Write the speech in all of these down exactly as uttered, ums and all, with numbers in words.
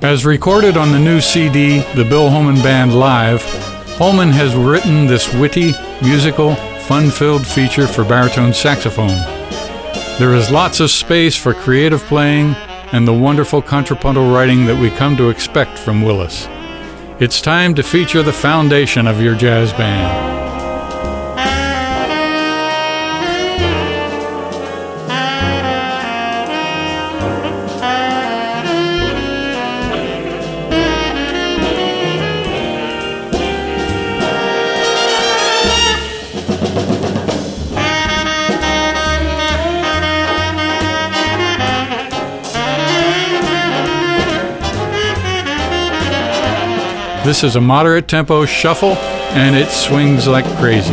As recorded on the new C D, The Bill Holman Band Live, Holman has written this witty, musical, fun-filled feature for baritone saxophone. There is lots of space for creative playing and the wonderful contrapuntal writing that we come to expect from Willis. It's time to feature the foundation of your jazz band. This is a moderate tempo shuffle, and it swings like crazy.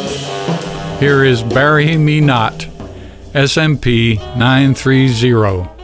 Here is Bury Me Not, S M P nine three zero.